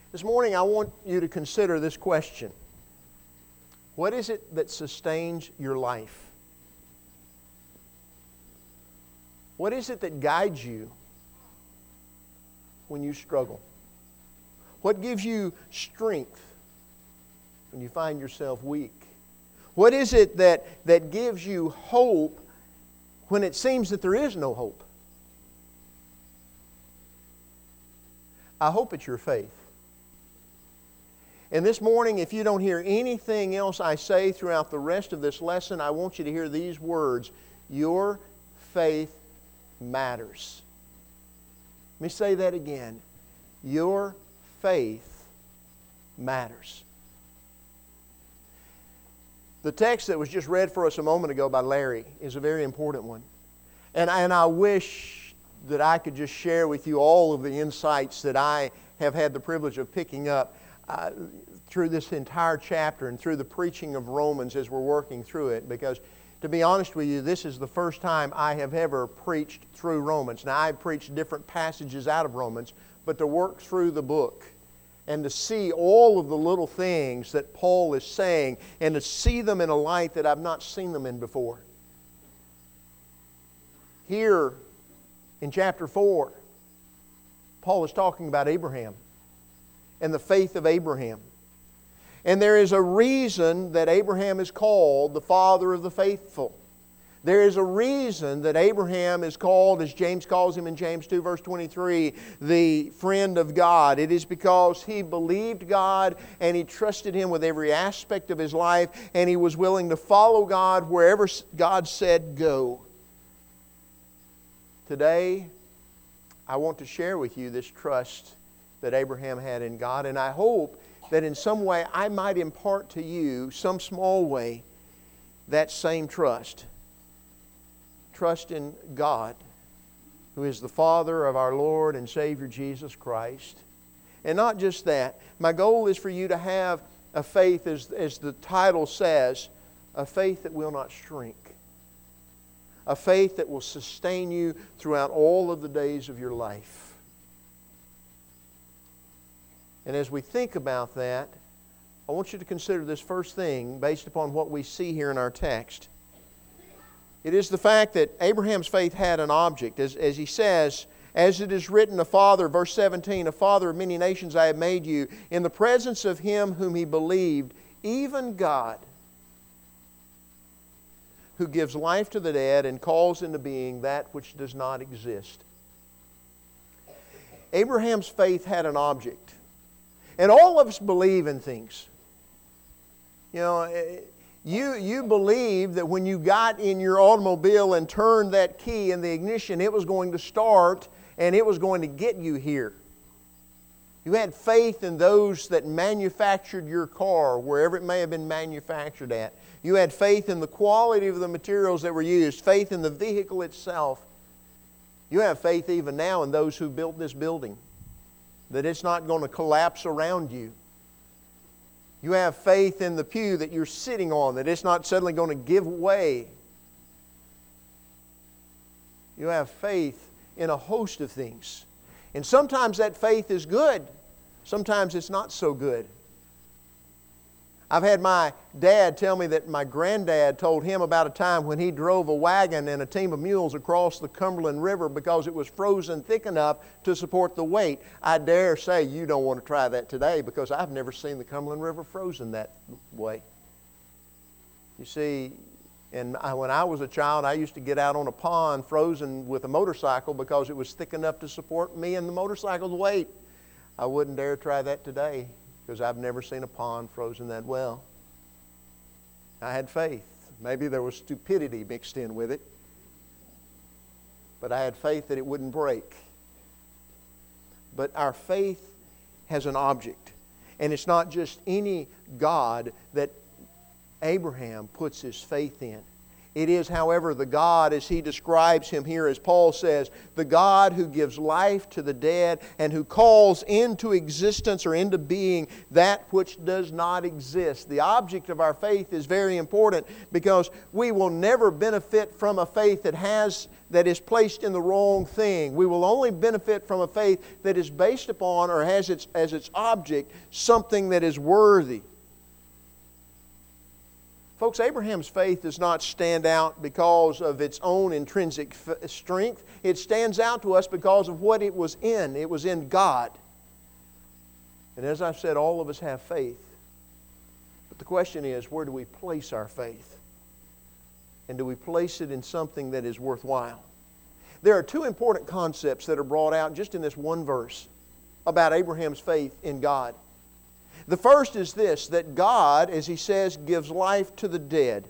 This morning I want you to consider this question. What is it that sustains your life? What is it that guides you when you struggle? What gives you strength when you find yourself weak? What is it that gives you hope when it seems that there is no hope? I hope it's your faith. And this morning, if you don't hear anything else I say throughout the rest of this lesson, I want you to hear these words. Your faith matters. Let me say that again. Your faith matters. The text that was just read for us a moment ago by Larry is a very important one. And I wish that I could just share with you all of the insights that I have had the privilege of picking up through this entire chapter and through the preaching of Romans as we're working through it. Because, to be honest with you, this is the first time I have ever preached through Romans. Now, I've preached different passages out of Romans, but to work through the book and to see all of the little things that Paul is saying and to see them in a light that I've not seen them in before. Here in chapter 4, Paul is talking about Abraham and the faith of Abraham. And there is a reason that Abraham is called the father of the faithful. There is a reason that Abraham is called, as James calls him in James 2 verse 23, the friend of God. It is because he believed God and he trusted Him with every aspect of his life, and he was willing to follow God wherever God said go. Today, I want to share with you this trust that Abraham had in God, and I hope that in some way I might impart to you, some small way, that same trust. Trust in God, who is the Father of our Lord and Savior Jesus Christ. And not just that, my goal is for you to have a faith, as the title says, a faith that will not shrink. A faith that will sustain you throughout all of the days of your life. And as we think about that, I want you to consider this first thing based upon what we see here in our text. It is the fact that Abraham's faith had an object. As he says, as it is written, a father, verse 17, a father of many nations I have made you, in the presence of him whom he believed, even God, who gives life to the dead and calls into being that which does not exist. Abraham's faith had an object. And all of us believe in things. You know, you believe that when you got in your automobile and turned that key in the ignition, it was going to start and it was going to get you here. You had faith in those that manufactured your car, wherever it may have been manufactured at. You had faith in the quality of the materials that were used, faith in the vehicle itself. You have faith even now in those who built this building, that it's not going to collapse around you. You have faith in the pew that you're sitting on, that it's not suddenly going to give way. You have faith in a host of things. And sometimes that faith is good. Sometimes it's not so good. I've had my dad tell me that my granddad told him about a time when he drove a wagon and a team of mules across the Cumberland River because it was frozen thick enough to support the weight. I dare say you don't want to try that today, because I've never seen the Cumberland River frozen that way. You see, when I was a child, I used to get out on a pond frozen with a motorcycle because it was thick enough to support me and the motorcycle's weight. I wouldn't dare try that today, because I've never seen a pond frozen that well. I had faith. Maybe there was stupidity mixed in with it, but I had faith that it wouldn't break. But our faith has an object, and it's not just any God that Abraham puts his faith in. It is, however, the God, as he describes Him here, as Paul says, the God who gives life to the dead and who calls into existence or into being that which does not exist. The object of our faith is very important, because we will never benefit from a faith that has that is placed in the wrong thing. We will only benefit from a faith that is based upon or has as its object something that is worthy. Folks, Abraham's faith does not stand out because of its own intrinsic strength. It stands out to us because of what it was in. It was in God. And as I've said, all of us have faith. But the question is, where do we place our faith? And do we place it in something that is worthwhile? There are two important concepts that are brought out just in this one verse about Abraham's faith in God. The first is this, that God, as he says, gives life to the dead.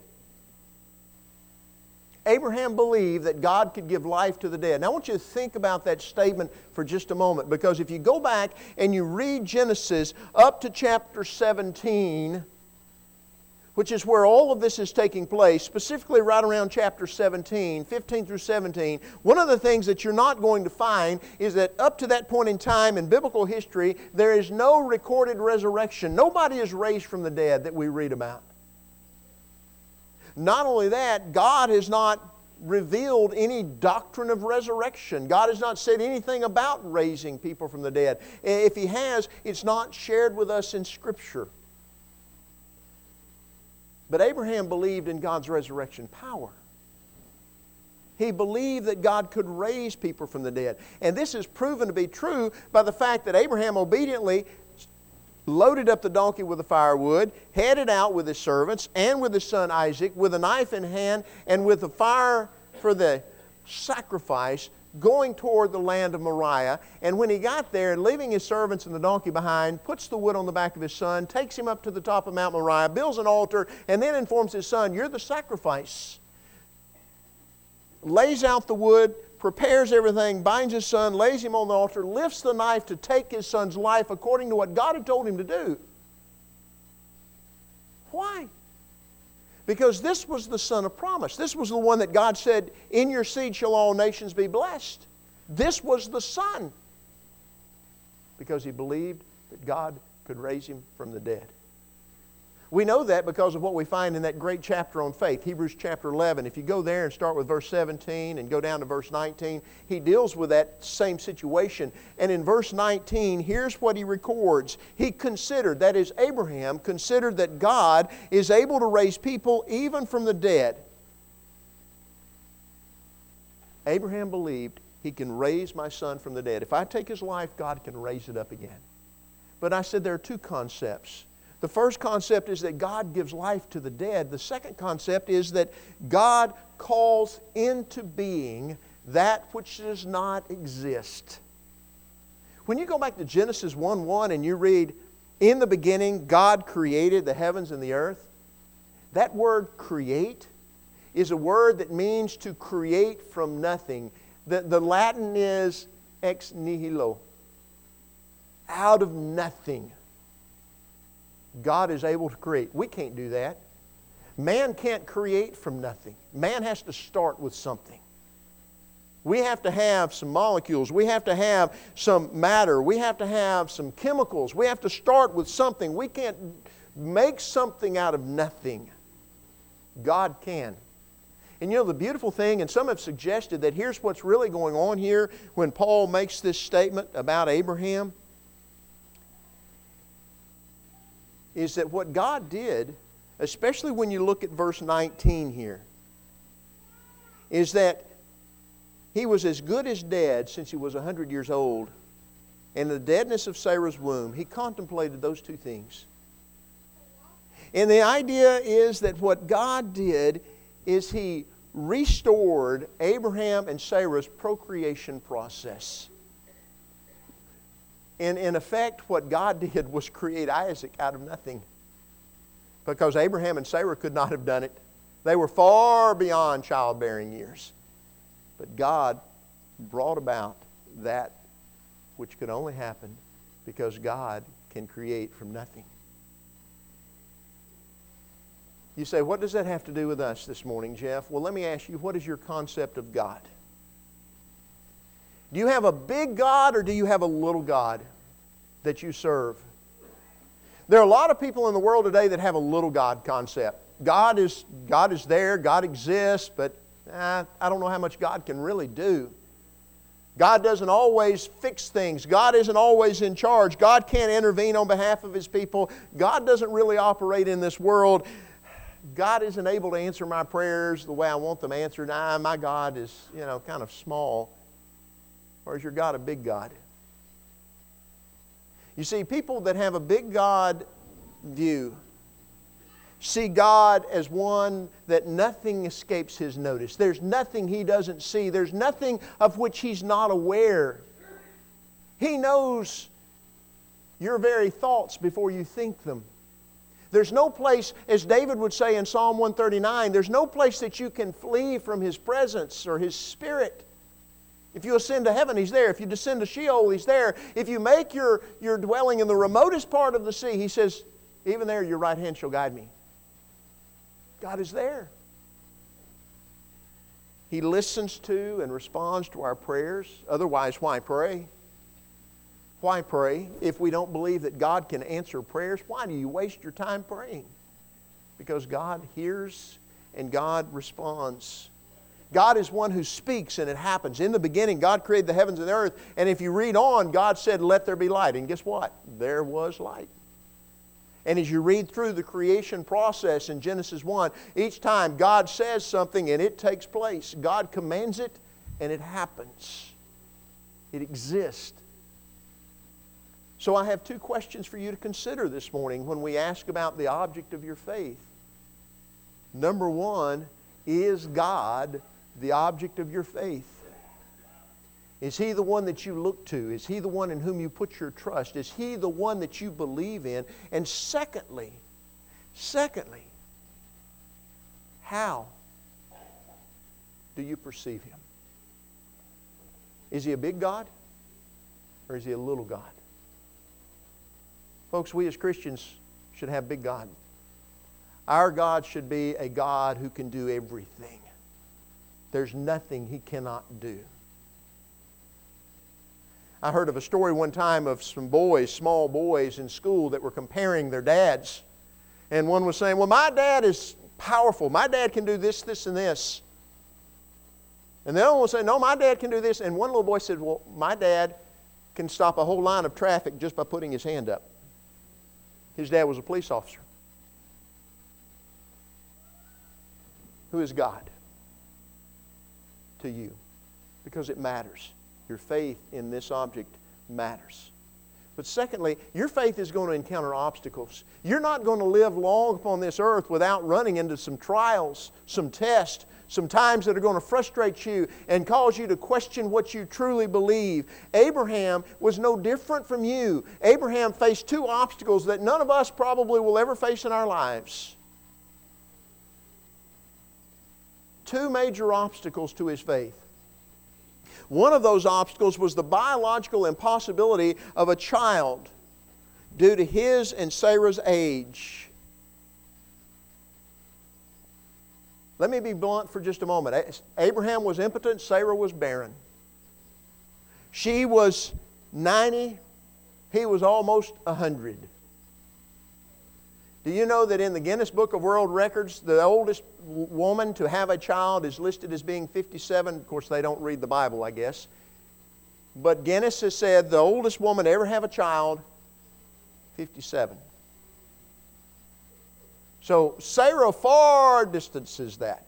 Abraham believed that God could give life to the dead. Now I want you to think about that statement for just a moment, because if you go back and you read Genesis up to chapter 17, which is where all of this is taking place, specifically right around chapter 17, 15 through 17, one of the things that you're not going to find is that up to that point in time in biblical history, there is no recorded resurrection. Nobody is raised from the dead that we read about. Not only that, God has not revealed any doctrine of resurrection. God has not said anything about raising people from the dead. If He has, it's not shared with us in Scripture. But Abraham believed in God's resurrection power. He believed that God could raise people from the dead. And this is proven to be true by the fact that Abraham obediently loaded up the donkey with the firewood, headed out with his servants and with his son Isaac, with a knife in hand and with the fire for the sacrifice, going toward the land of Moriah. And when he got there, leaving his servants and the donkey behind, puts the wood on the back of his son, takes him up to the top of Mount Moriah, builds an altar, and then informs his son, "You're the sacrifice." Lays out the wood, prepares everything, binds his son, lays him on the altar, lifts the knife to take his son's life according to what God had told him to do. Why? Because this was the son of promise. This was the one that God said, "In your seed shall all nations be blessed." This was the son. Because he believed that God could raise him from the dead. We know that because of what we find in that great chapter on faith, Hebrews chapter 11. If you go there and start with verse 17 and go down to verse 19, he deals with that same situation. And in verse 19, here's what he records. He considered, that is Abraham, considered that God is able to raise people even from the dead. Abraham believed, He can raise my son from the dead. If I take his life, God can raise it up again. But I said there are two concepts. The first concept is that God gives life to the dead. The second concept is that God calls into being that which does not exist. When you go back to Genesis 1:1 and you read, "In the beginning God created the heavens and the earth," that word create is a word that means to create from nothing. The Latin is ex nihilo, out of nothing. God is able to create. We can't do that. Man can't create from nothing. Man has to start with something. We have to have some molecules. We have to have some matter. We have to have some chemicals. We have to start with something. We can't make something out of nothing. God can. And you know the beautiful thing, and some have suggested that here's what's really going on here when Paul makes this statement about Abraham, is that what God did, especially when you look at verse 19 here, is that he was as good as dead since he was 100 years old. And the deadness of Sarah's womb, he contemplated those two things. And the idea is that what God did is He restored Abraham and Sarah's procreation process. And in effect, what God did was create Isaac out of nothing. Because Abraham and Sarah could not have done it. They were far beyond childbearing years. But God brought about that which could only happen because God can create from nothing. You say, what does that have to do with us this morning, Jeff? Well, let me ask you, what is your concept of God? Do you have a big God or do you have a little God that you serve? There are a lot of people in the world today that have a little God concept. God is there, God exists, but I don't know how much God can really do. God doesn't always fix things. God isn't always in charge. God can't intervene on behalf of His people. God doesn't really operate in this world. God isn't able to answer my prayers the way I want them answered. My God is, kind of small. Or is your God a big God? You see, people that have a big God view see God as one that nothing escapes His notice. There's nothing He doesn't see. There's nothing of which He's not aware. He knows your very thoughts before you think them. There's no place, as David would say in Psalm 139, there's no place that you can flee from His presence or His Spirit. If you ascend to heaven, He's there. If you descend to Sheol, He's there. If you make your dwelling in the remotest part of the sea, He says, even there your right hand shall guide me. God is there. He listens to and responds to our prayers. Otherwise, why pray? Why pray? If we don't believe that God can answer prayers, why do you waste your time praying? Because God hears and God responds. God is one who speaks and it happens. In the beginning, God created the heavens and the earth. And if you read on, God said, let there be light. And guess what? There was light. And as you read through the creation process in Genesis 1, each time God says something and it takes place. God commands it and it happens. It exists. So I have two questions for you to consider this morning when we ask about the object of your faith. Number one, is God the object of your faith? Is He the one that you look to? Is He the one in whom you put your trust? Is He the one that you believe in? And secondly, how do you perceive Him? Is He a big God or is He a little God? Folks, we as Christians should have big God. Our God should be a God who can do everything. There's nothing He cannot do. I heard of a story one time of some boys, small boys in school that were comparing their dads. And one was saying, well, my dad is powerful. My dad can do this, this, and this. And the other one was saying, no, my dad can do this. And one little boy said, well, my dad can stop a whole line of traffic just by putting his hand up. His dad was a police officer. Who is God to you? Because it matters. Your faith in this object matters. But secondly, your faith is going to encounter obstacles. You're not going to live long upon this earth without running into some trials, some tests, some times that are going to frustrate you and cause you to question what you truly believe. Abraham was no different from you. Abraham faced two obstacles that none of us probably will ever face in our lives. Two major obstacles to his faith. One of those obstacles was the biological impossibility of a child due to his and Sarah's age. Let me be blunt for just a moment. Abraham was impotent, Sarah was barren. She was 90, he was almost 100. Do you know that in the Guinness Book of World Records, the oldest woman to have a child is listed as being 57? Of course, they don't read the Bible, I guess. But Guinness has said the oldest woman to ever have a child, 57. So Sarah far distances that.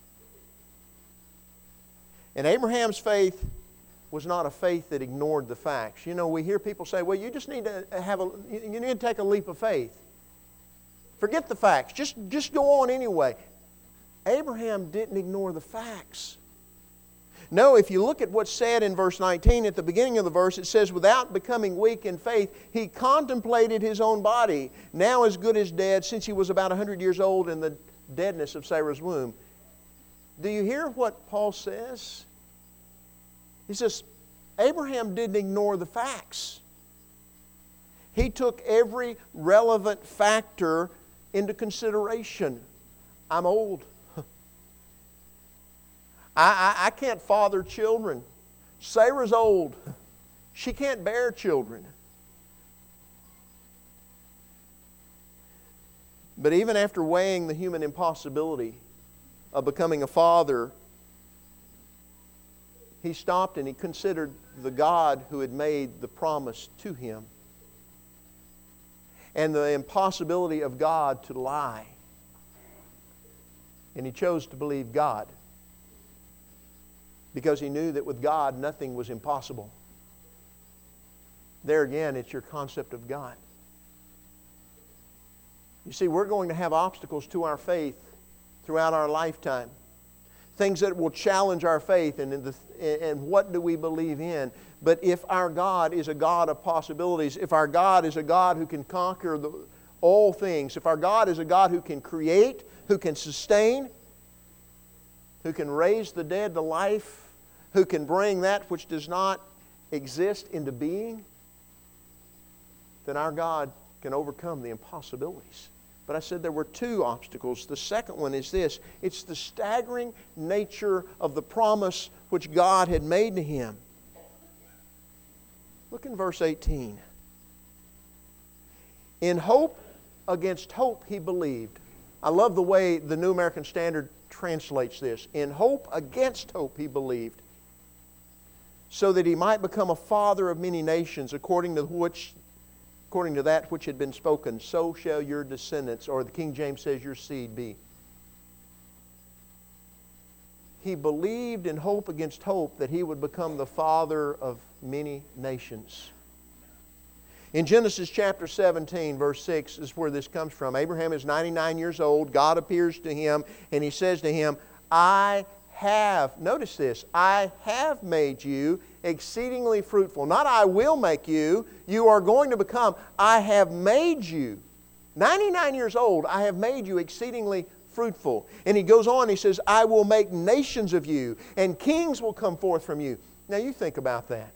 And Abraham's faith was not a faith that ignored the facts. You know, we hear people say, well, you just need to you need to take a leap of faith. Forget the facts. Just go on anyway. Abraham didn't ignore the facts. No, if you look at what's said in verse 19, at the beginning of the verse, it says, without becoming weak in faith, he contemplated his own body, now as good as dead, since he was about 100 years old in the deadness of Sarah's womb. Do you hear what Paul says? He says, Abraham didn't ignore the facts. He took every relevant factor into consideration. I'm old. I can't father children. Sarah's old. She can't bear children. But even after weighing the human impossibility of becoming a father he stopped and he considered the God who had made the promise to him and the impossibility of God to lie. And he chose to believe God because he knew that with God nothing was impossible. There again, it's your concept of God. You see, we're going to have obstacles to our faith throughout our lifetime. Things that will challenge our faith and what do we believe in. But if our God is a God of possibilities, if our God is a God who can conquer all things, if our God is a God who can create, who can sustain, who can raise the dead to life, who can bring that which does not exist into being, then our God can overcome the impossibilities. But I said there were two obstacles. The second one is this. It's the staggering nature of the promise which God had made to him. Look in verse 18. In hope against hope he believed. I love the way the New American Standard translates this. In hope against hope he believed, so that he might become a father of many nations, according to that which had been spoken, so shall your descendants, or the King James says, your seed be. He believed in hope against hope that he would become the father of many nations. In Genesis chapter 17, verse 6 is where this comes from. Abraham is 99 years old. God appears to him and he says to him, notice this, I have made you exceedingly fruitful. Not I will make you, you are going to become. I have made you. 99 years old, I have made you exceedingly fruitful. And he goes on, he says, I will make nations of you, and kings will come forth from you. Now you think about that.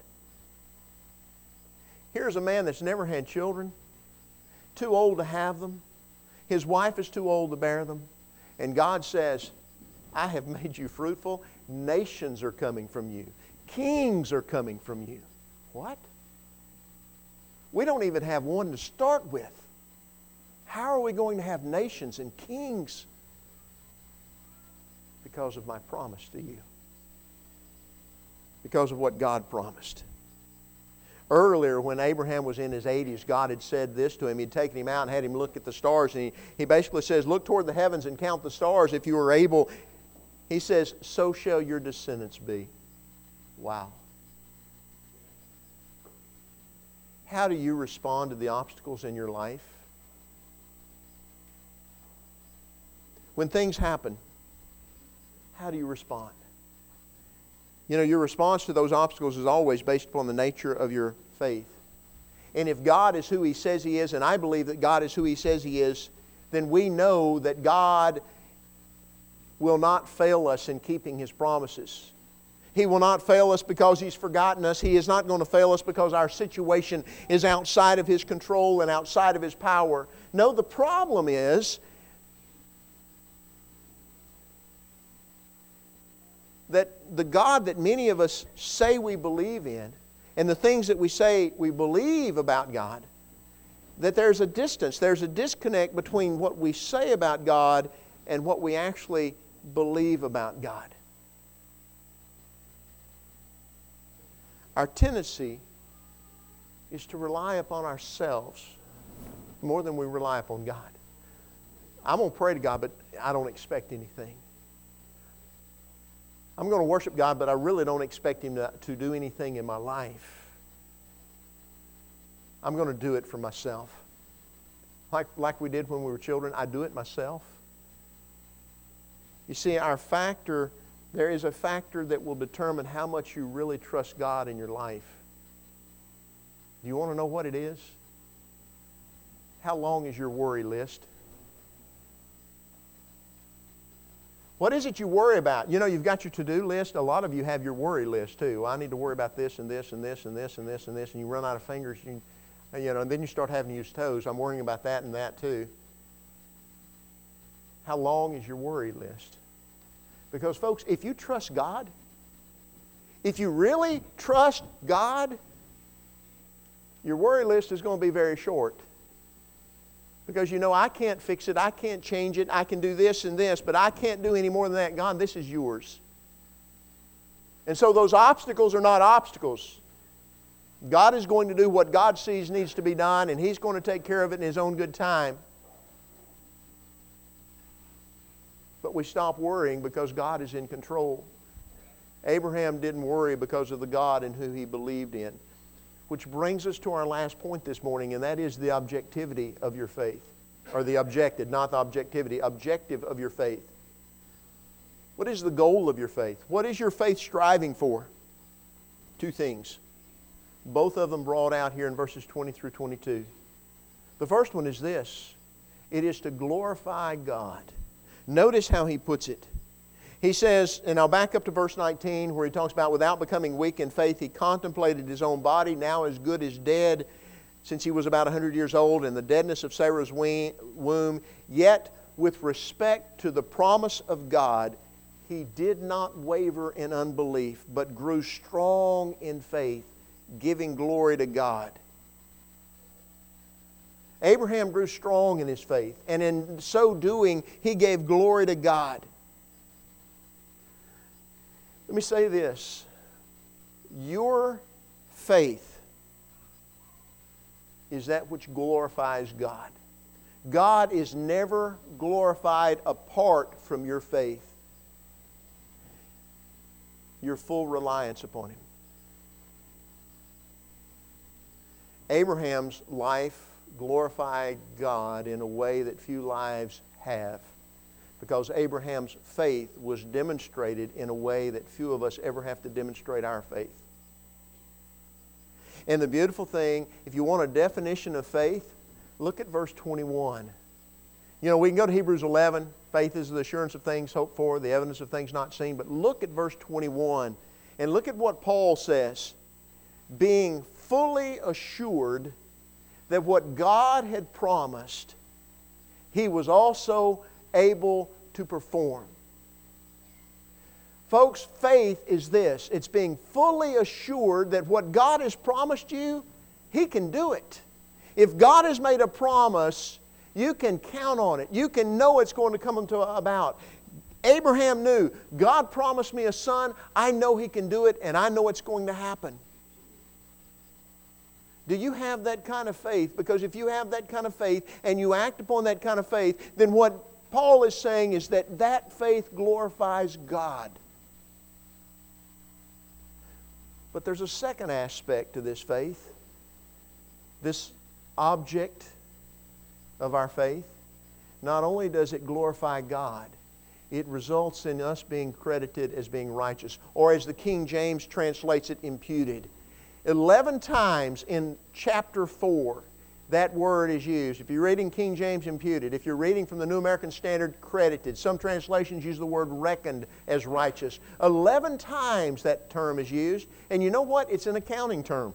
Here's a man that's never had children, too old to have them. His wife is too old to bear them. And God says, I have made you fruitful. Nations are coming from you. Kings are coming from you. What? We don't even have one to start with. How are we going to have nations and kings? Because of my promise to you. Because of what God promised. Earlier, when Abraham was in his 80s, God had said this to him. He'd taken him out and had him look at the stars. And he basically says, look toward the heavens and count the stars if you are able. He says, so shall your descendants be. Wow. How do you respond to the obstacles in your life? When things happen, how do you respond? You know, your response to those obstacles is always based upon the nature of your faith. And if God is who He says He is, and I believe that God is who He says He is, then we know that God will not fail us in keeping His promises. He will not fail us because He's forgotten us. He is not going to fail us because our situation is outside of His control and outside of His power. No, the problem is that the God that many of us say we believe in, and the things that we say we believe about God, that there's a distance, there's a disconnect between what we say about God and what we actually believe about God. Our tendency is to rely upon ourselves more than we rely upon God. I'm going to pray to God, but I don't expect anything. I'm going to worship God, but I really don't expect Him to do anything in my life. I'm going to do it for myself. Like we did when we were children, I do it myself. You see, there is a factor that will determine how much you really trust God in your life. Do you want to know what it is? How long is your worry list? What is it you worry about? You know, you've got your to-do list. A lot of you have your worry list too. Well, I need to worry about this and this and this and this and this and this, and you run out of fingers. And then you start having to use toes. I'm worrying about that and that too. How long is your worry list? Because folks, if you trust God, if you really trust God, your worry list is going to be very short. Because you know, I can't fix it, I can't change it, I can do this and this, but I can't do any more than that. God, this is yours. And so those obstacles are not obstacles. God is going to do what God sees needs to be done, and He's going to take care of it in His own good time. But we stop worrying because God is in control. Abraham didn't worry because of the God in who he believed in. Which brings us to our last point this morning, and that is the objectivity of your faith. Or the objective, not the objectivity, objective of your faith. What is the goal of your faith? What is your faith striving for? Two things. Both of them brought out here in verses 20 through 22. The first one is this. It is to glorify God. Notice how he puts it. He says, and I'll back up to verse 19 where he talks about without becoming weak in faith, he contemplated his own body, now as good as dead, since he was about 100 years old, in the deadness of Sarah's womb. Yet, with respect to the promise of God, he did not waver in unbelief, but grew strong in faith, giving glory to God. Abraham grew strong in his faith, and in so doing, he gave glory to God. Let me say this. Your faith is that which glorifies God. God is never glorified apart from your faith. Your full reliance upon Him. Abraham's life glorified God in a way that few lives have, because Abraham's faith was demonstrated in a way that few of us ever have to demonstrate our faith. And the beautiful thing, if you want a definition of faith, look at verse 21. You know, we can go to Hebrews 11. Faith is the assurance of things hoped for, the evidence of things not seen. But look at verse 21 and look at what Paul says. Being fully assured that what God had promised, He was also able to perform. Folks, faith is this. It's being fully assured that what God has promised you, He can do it. If God has made a promise, you can count on it. You can know it's going to come about. Abraham knew, God promised me a son. I know He can do it, and I know it's going to happen. Do you have that kind of faith? Because if you have that kind of faith and you act upon that kind of faith, then what Paul is saying is that that faith glorifies God. But there's a second aspect to this faith, this object of our faith. Not only does it glorify God, it results in us being credited as being righteous, or as the King James translates it, imputed. 11 times in chapter 4, that word is used. If you're reading King James, imputed. If you're reading from the New American Standard, credited. Some translations use the word reckoned as righteous. 11 times that term is used. And you know what? It's an accounting term.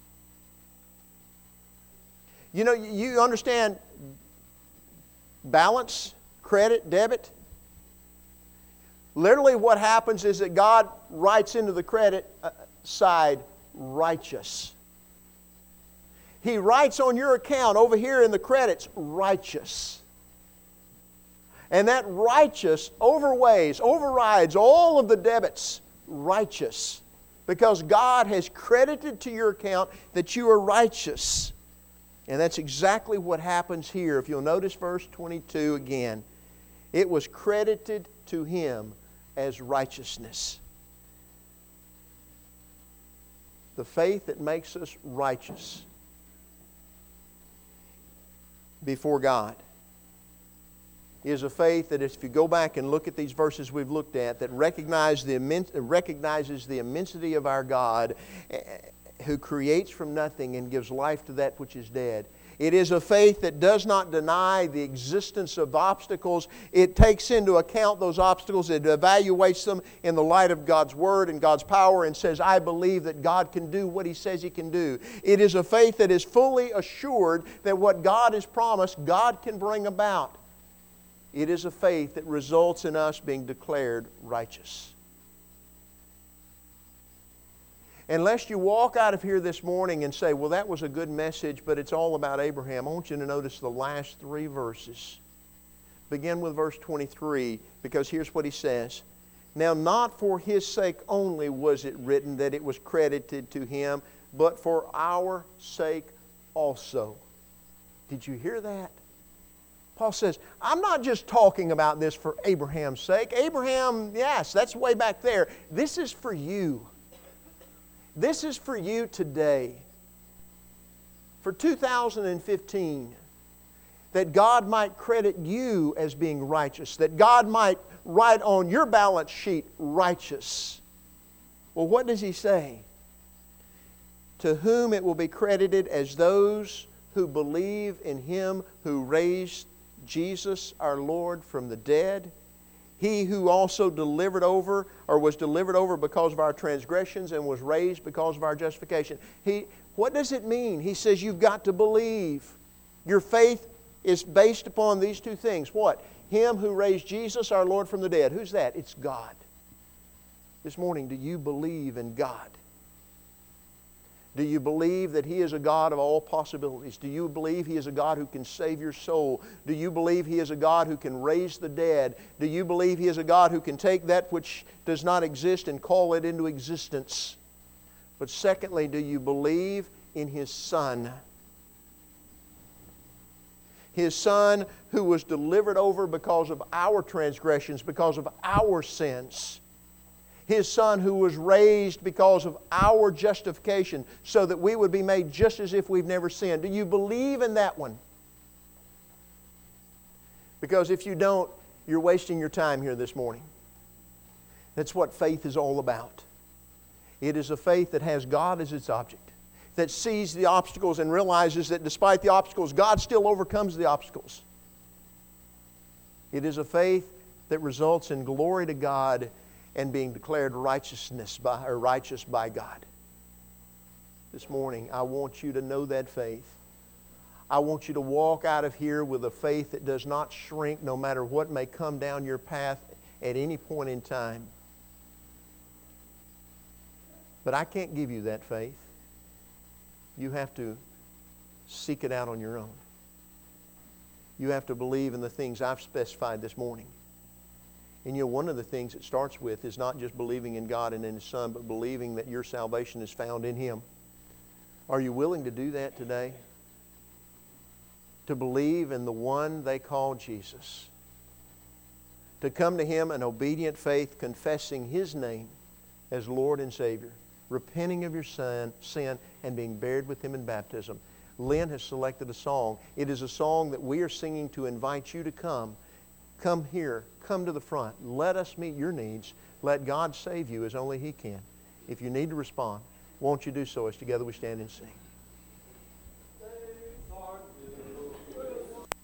You know, you understand balance, credit, debit? Literally what happens is that God writes into the credit side, righteous. He writes on your account over here in the credits, righteous. And that righteous overrides all of the debits, righteous. Because God has credited to your account that you are righteous. And that's exactly what happens here. If you'll notice verse 22 again. It was credited to him as righteousness. The faith that makes us righteous before God is a faith that, if you go back and look at these verses we've looked at, that recognizes the immensity of our God, who creates from nothing and gives life to that which is dead. It is a faith that does not deny the existence of obstacles. It takes into account those obstacles. It evaluates them in the light of God's Word and God's power and says, I believe that God can do what He says He can do. It is a faith that is fully assured that what God has promised, God can bring about. It is a faith that results in us being declared righteous. Unless you walk out of here this morning and say, well, that was a good message, but it's all about Abraham, I want you to notice the last 3 verses. Begin with verse 23, because here's what he says. Now not for His sake only was it written that it was credited to Him, but for our sake also. Did you hear that? Paul says, I'm not just talking about this for Abraham's sake. Abraham, yes, that's way back there. This is for you. This is for you today. For 2015. That God might credit you as being righteous. That God might write on your balance sheet, righteous. Well, what does He say? To whom it will be credited as those who believe in Him who raised Jesus our Lord from the dead. He who also delivered over, or was delivered over because of our transgressions and was raised because of our justification. What does it mean? He says you've got to believe. Your faith is based upon these two things. What? Him who raised Jesus our Lord from the dead. Who's that? It's God. This morning, do you believe in God? Do you believe that He is a God of all possibilities? Do you believe He is a God who can save your soul? Do you believe He is a God who can raise the dead? Do you believe He is a God who can take that which does not exist and call it into existence? But secondly, do you believe in His Son? His Son who was delivered over because of our transgressions, because of our sins. His Son who was raised because of our justification, so that we would be made just as if we've never sinned. Do you believe in that one? Because if you don't, you're wasting your time here this morning. That's what faith is all about. It is a faith that has God as its object, that sees the obstacles and realizes that despite the obstacles, God still overcomes the obstacles. It is a faith that results in glory to God and being declared righteous by God. This morning, I want you to know that faith. I want you to walk out of here with a faith that does not shrink no matter what may come down your path at any point in time. But I can't give you that faith. You have to seek it out on your own. You have to believe in the things I've specified this morning. And you know, one of the things it starts with is not just believing in God and in His Son, but believing that your salvation is found in Him. Are you willing to do that today? To believe in the one they call Jesus. To come to Him in obedient faith, confessing His name as Lord and Savior, repenting of your sin, and being buried with Him in baptism. Lynn has selected a song. It is a song that we are singing to invite you to come. Come here. Come to the front. Let us meet your needs. Let God save you as only He can. If you need to respond, won't you do so as together we stand and sing?